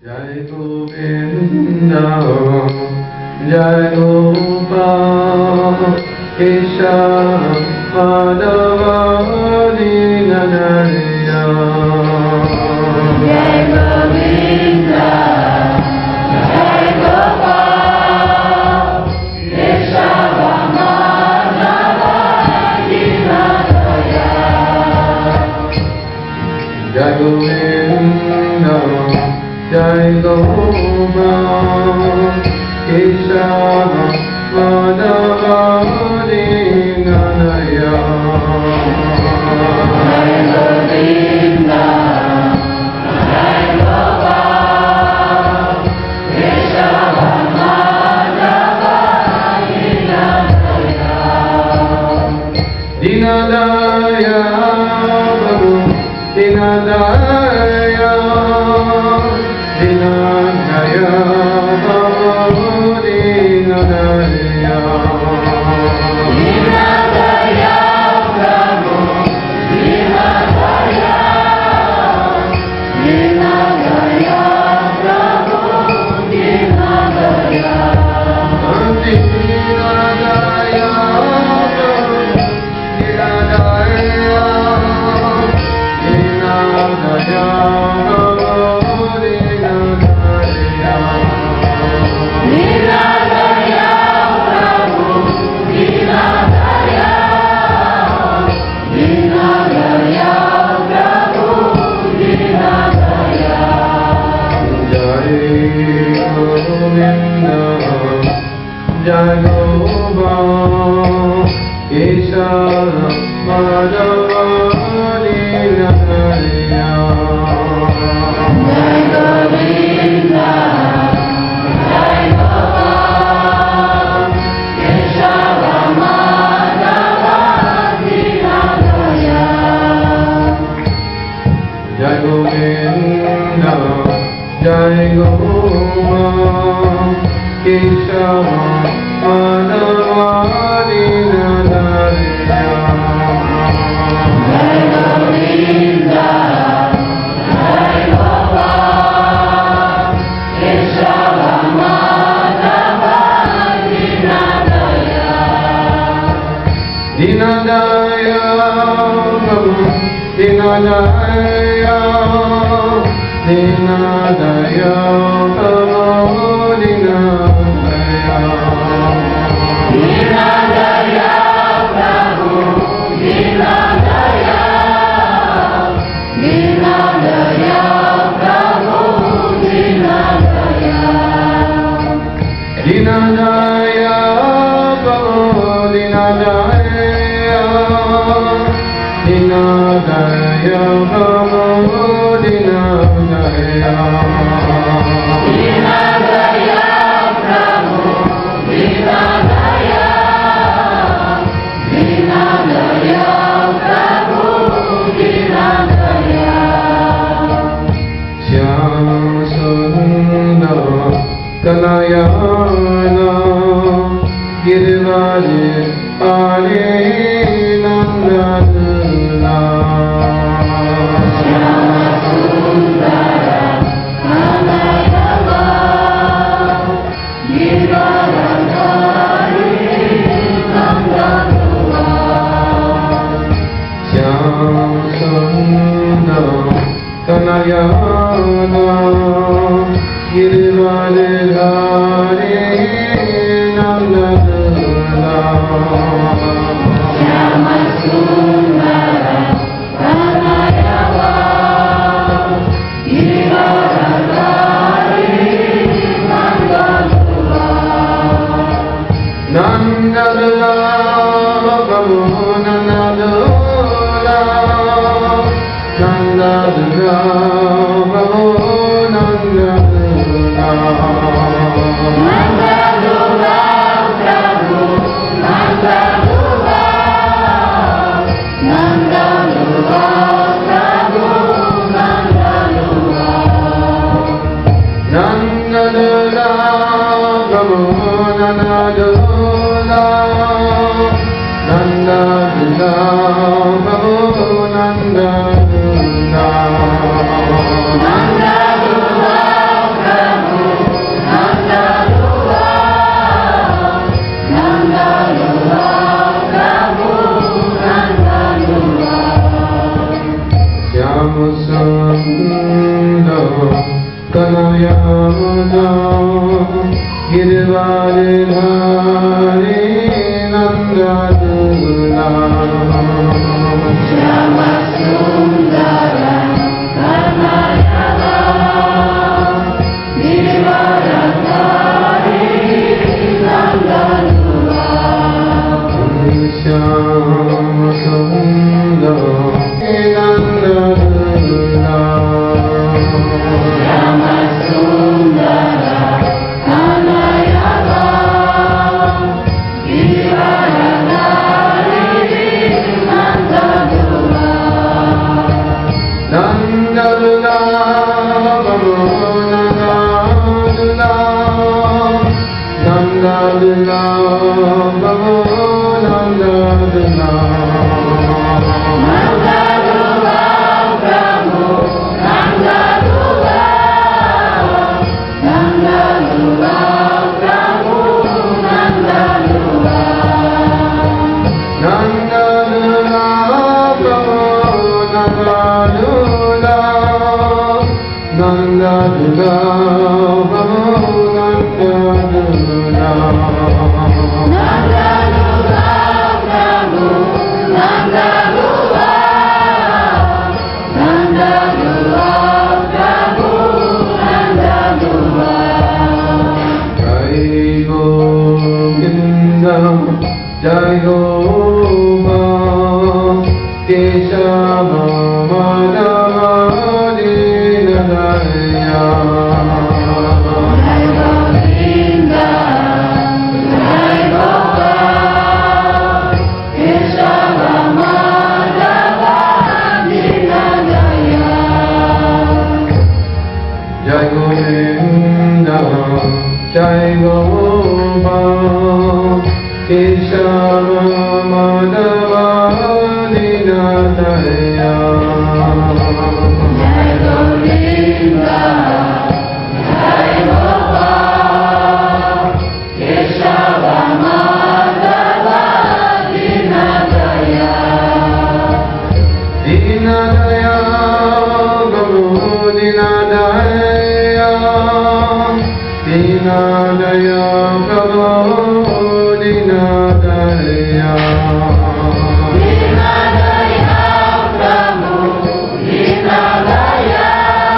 Jai Govinda, Jai Gopal, Keshav, Madhava, Dinadaya. Jai Govinda, Jai Gopal, Keshav, Madhava, Dinadaya. Jai Govinda, Jai Gopal, Keshav, Madhava, Dinadaya. Jai Govinda, Jai Gopal, Keshav, Madhava, Dinadaya. Dinadaya, Babu, Dinadaya, Dinadaya, Babu, Dinadaya. Dinadaya, Prabhu, Dinadaya, Dinadaya, Prabhu, Dinadaya. Dinadaya, Babu, Dinadaya, Dinadaya, Babu, Dinadaya. Dinadaya, Prabhu, Dinadaya, Dinadaya, Prabhu, Dinadaya. Jai Govinda, Jai Gopal, Keshav, Madhava, Dinadaya. Jai Govinda, Jai Gopal, Keshav, Madhava, Dinadaya. Jai Govinda, Jai Gopal, Keshav, Madhava, Dinadaya. Jai Govinda, Jai Gopal, Keshav, Madhava, Dinadaya. Dinadaya, Babu, Dinadaya, Dinadaya, Babu, Dinadaya. Dinadaya, Prabhu, Dinadaya, Dinadaya, Prabhu, Dinadaya. Dinadaya, Babu, Dinadaya, Dinadaya, Babu, Dinadaya. Dinadaya, Prabhu, Dinadaya, Dinadaya, Prabhu, Dinadaya. Shyam Sundar Kanayana Girvaj Pare Nandana. Shyama Sundara, Kanayana, Giridhari, Nandana. Shyam Sundar Kanayana Girvaj Pare Nandana. Shyama Sundara, Kanayana, Giridhari, Nandana. Nandana, Babu, Nandana, Nandana, Babu, Nandana. Nandadura, Prabhu, Nandadura, Nandadura, Prabhu, Nandadura. Nandana, Babu, Nandana, Nandana, Babu, Nandana. Kanayamana Girivardhari Nandadula Shyamasundara Kanayana Girivardhari Nandadula Shyamasundara Nandadula Shyamasundara Kanayana Girivardhari Nandadula Nandadula Babu Nandadula Nandadula Babu Nandadula Nandadula Prabhu Nandadula Nandadula Prabhu Nandadula Nandadula Babu Nandadula Nandadula Babu Nandadula Nandadula Prabhu Nandadula Nandadula Prabhu Nandadula Jai Govinda Jai Gopa Keshava Madhava Dinadaya Jai Govinda Jai Gopal Keshava Madhava Dinadaya Jai Govinda Jai Gopa Keshava Madhava Dinadaya Jai Govinda Jai Gopal Keshava Madhava Dinadaya Dinadaya Guru Dinadaya Dinadaya Guru Dinadaya Dinadaya Prabhu Dinadaya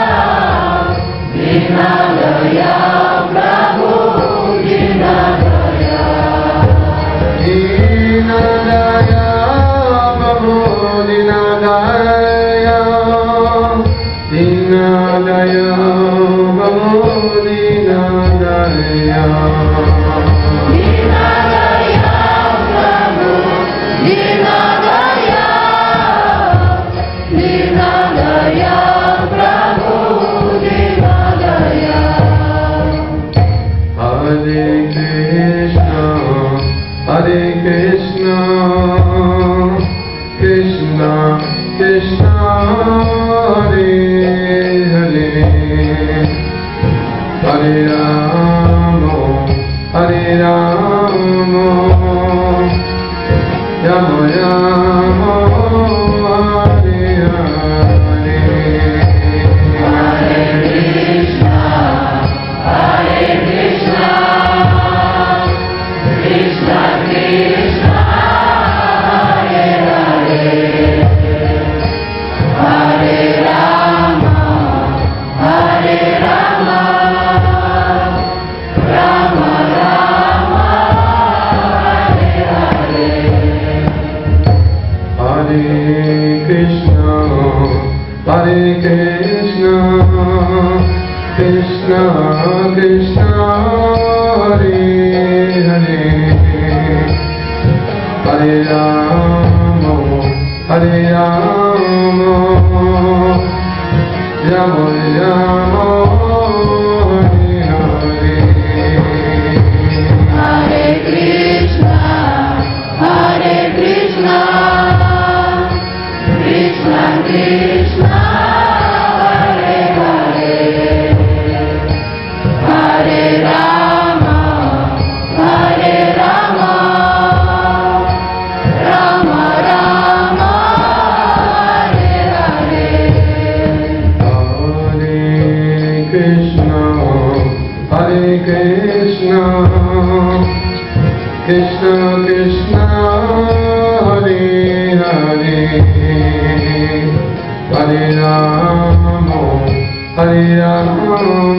Dinadaya Prabhu Dinadaya Dinadaya Guru Dinadaya Dinadaya Guru Dinadaya Dinadaya Prabhu Dinadaya Dinadaya Prabhu Dinadaya Hare Krishna Krishna Krishna Hare Hare Hare Rama Rama Rama Hare Hare Hare Krishna Krishna Krishna Hare Hare Hare Rama Rama Rama Hare Hare Hare Krishna Krishna Krishna Hare Hare Hare Rama Rama Rama Hare Hare Hare Krishna Krishna Krishna Hare Hare Hare Rama Rama Rama Hare Hare Krishna Krishna Hare Hare Hare Rama Hare Rama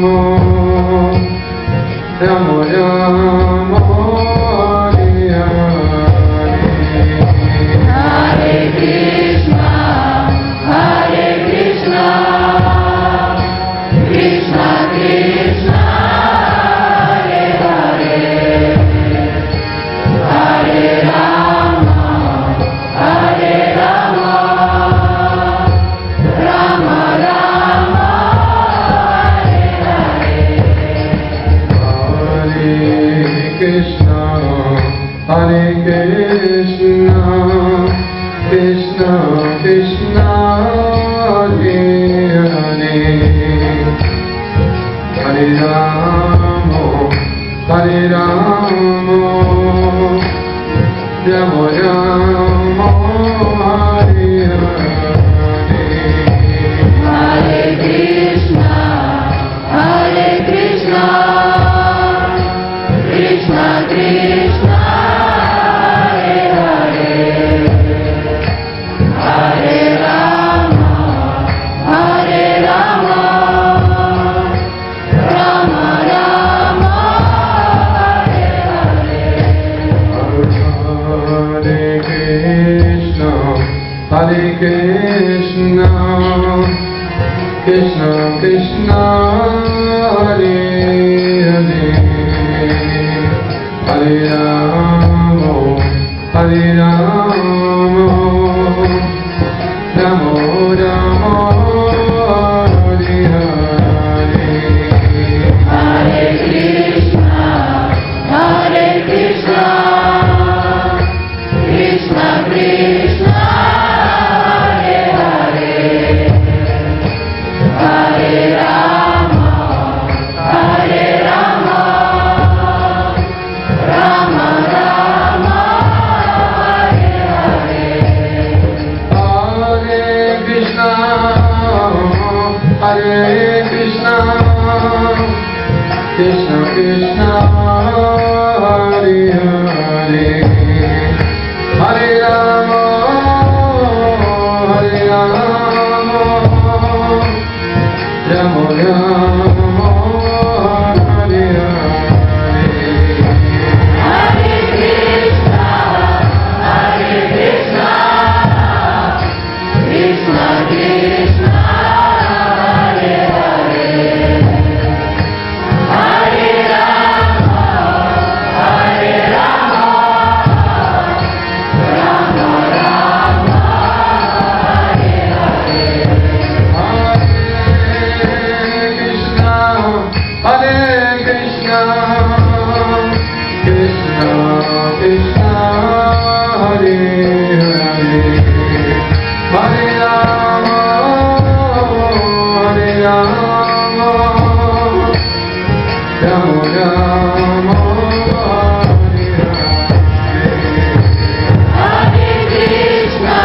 Rama Rama Hare Hare Hare Krishna, Krishna Krishna, Hare Hare, Hare Rama, Rama Rama, Hare Hare. Hare Krishna Krishna Krishna Hare Hare Hare Rama Rama Rama Hare Hare Hare Krishna, Krishna Krishna, Hare Hare, Hare Rama, Rama Rama, Hare Hare. Hare Krishna Krishna Krishna Hare Hare Hare Rama Rama Rama Hare Hare Hare Krishna, Krishna Krishna, Hare Hare, Hare Rama, Rama Rama, Hare Hare. Hare Krishna Krishna Krishna Hare Hare Hare Rama Rama Rama Hare Hare Hare Krishna, Krishna Krishna, Hare Hare, Hare Rama, Rama Rama, Hare Hare. Hare Krishna Krishna Krishna Hare Hare Hare Rama Rama Rama Hare Hare Hare Krishna,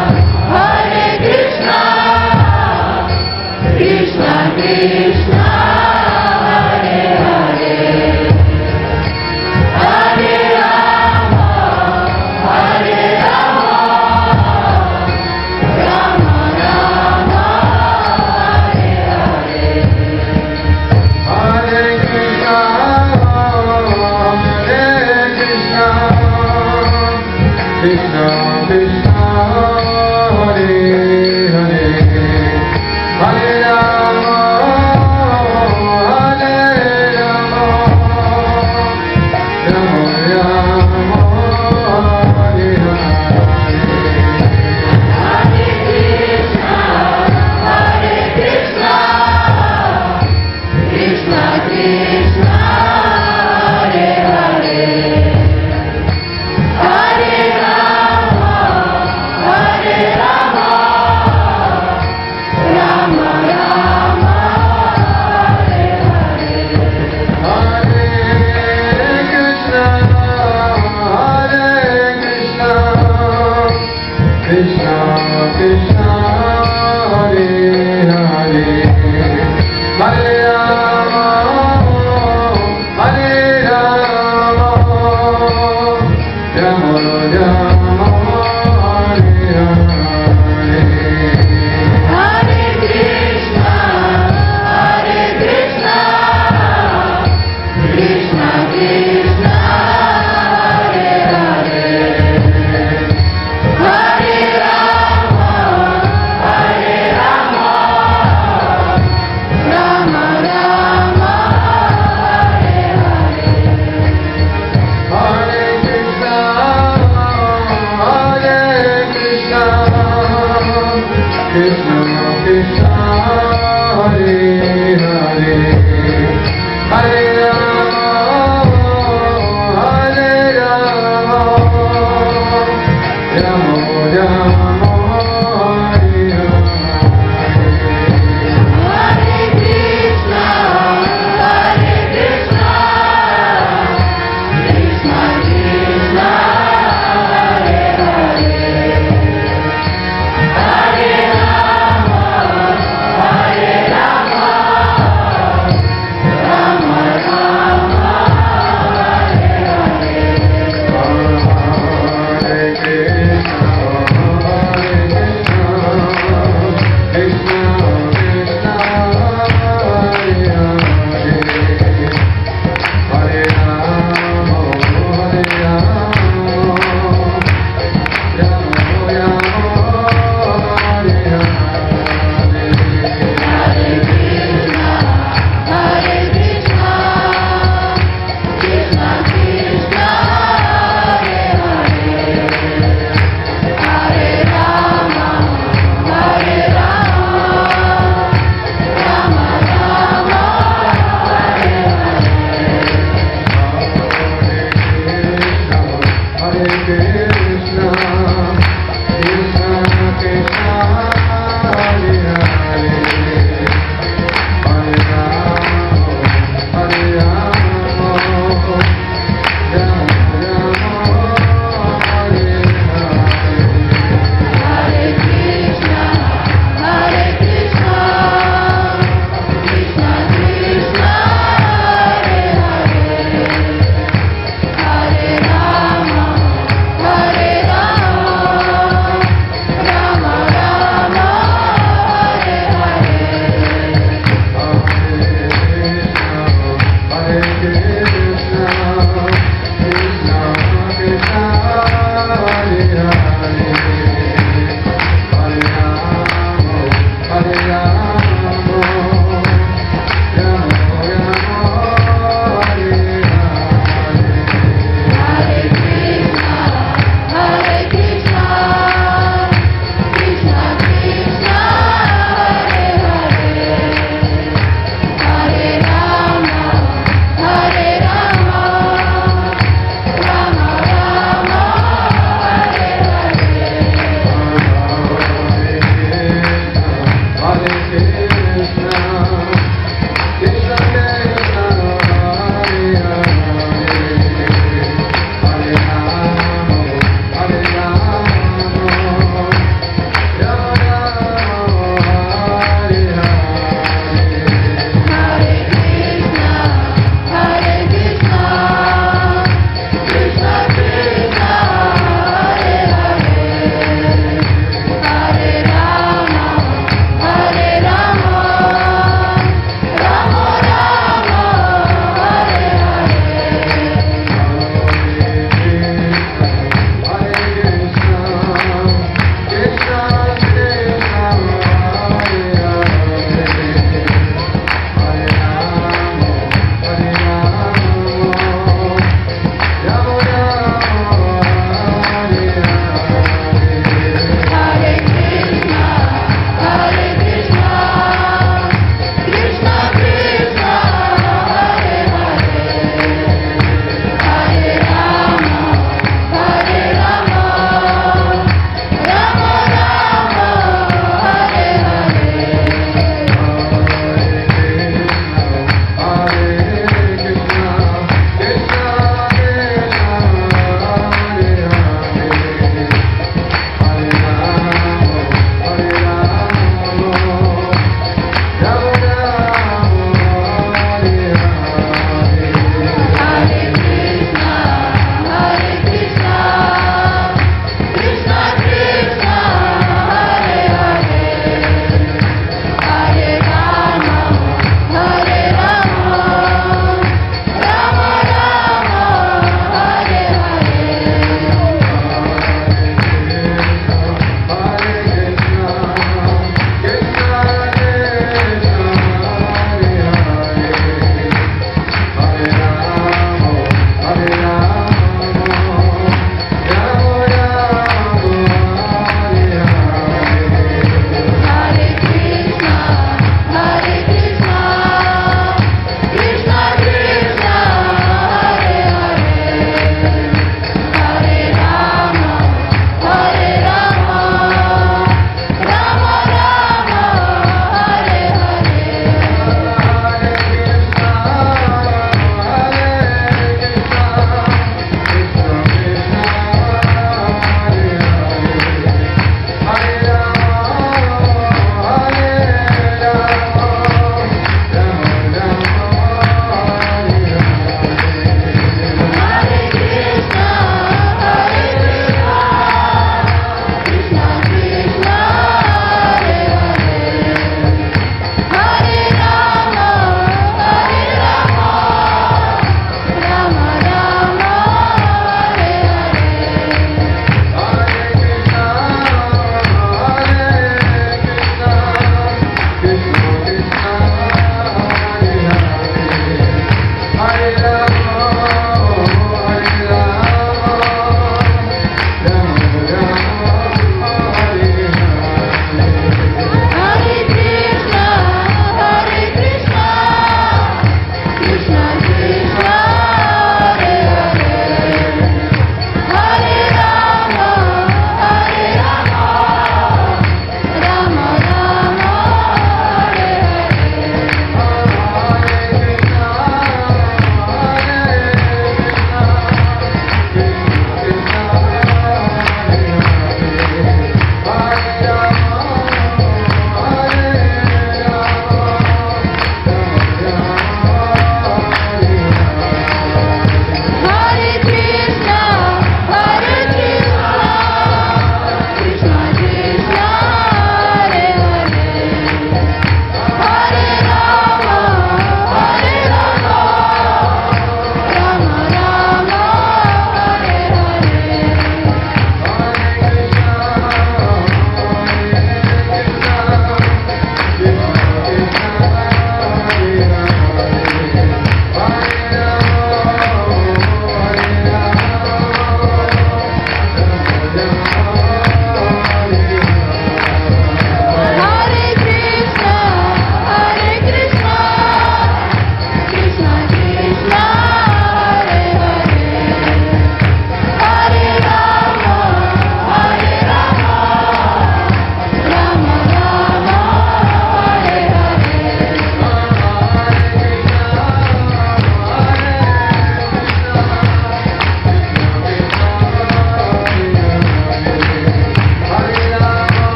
Krishna Krishna, Hare Hare, Hare Rama, Rama Rama, Hare Hare. Hare Krishna Krishna Krishna Hare Hare Hare Rama Rama Rama Hare Hare Hare Krishna, Krishna Krishna, Hare Hare, Hare Rama, Rama Rama, Hare Hare. Hare Krishna Krishna Krishna Hare Hare Hare Rama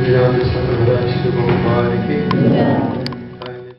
Sriramachandra శుభం వారికి